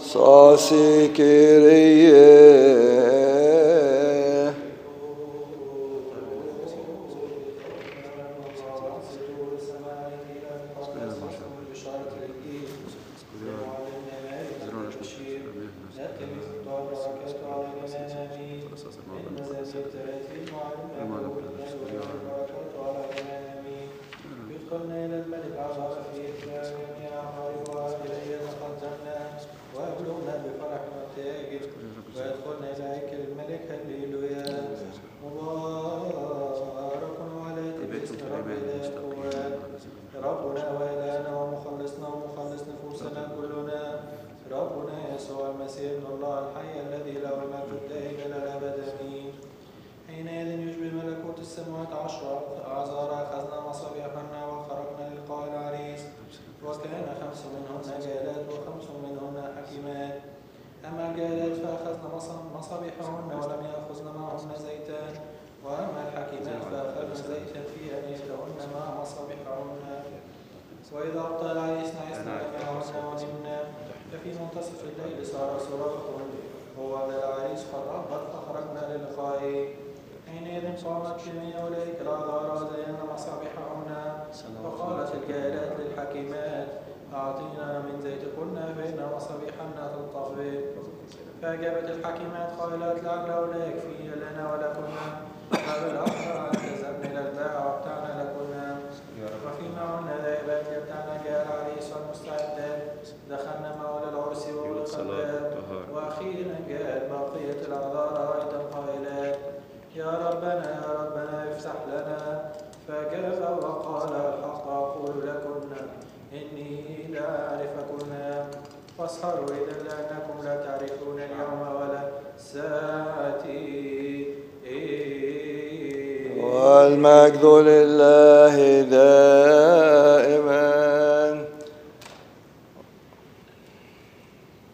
Sasi Kyrie. يدخلنا إلى الملك عبر في إكرام يا خالق إلي تقدمنا وأبلغنا بفرح وتاجر ويدخلنا إلى هيكل الملك هللويا مبارك عليك باسم ربنا القوات ربنا وإلهنا ومخلصنا ومخلص نفوسنا كلنا ربنا يسوع المسيح ابن الله الحي الذي له المجد الدائم إلى الأبد آمين. حينئذ يشبه ملكوت السماوات 10 أعذار أخذنا مصابيحنا وخرجنا للقاء العريس وكان 5 منهن جالات و5 منهن حكيمات. أما الجالات فأخذن مصابيحهن ولم يأخذن معهن زيتان وأما الحكيمات فأخذن زيتا في أنيتهن مع مصابيحهن. وإذا أبطأ العريس نعسنا جميعهن ونمنا ففي منتصف الليل صار صراخ هو بالعريس قد أقبل فخرجنا للقائه. حينئذ قامت جميع أولئك الأعذار وزينا مصابيحهن وقالت الجالات للحكيمات أعطينا من زيتكن فإن مصابيحنا تنطفئ. فأجابت الحكيمات قائلات لعل لا يكفي لنا ولكن فبالأحرى أن تذهبن إلى الباع وابتعنا لكن. وفيما عنا ذاهبات يبتعن جاء العريس والمستعدات دخلنا معه للعرس وغلق الباب. وأخيرا جاءت بقية الأعذار أيضا قائلات يا ربنا افتح لنا. فأجاب وقال الحق أقول لكن إني لا أعرفكن فاسهروا إذا لأنكم لا تعرفون اليوم ولا ساعتي. والمجد لله دائما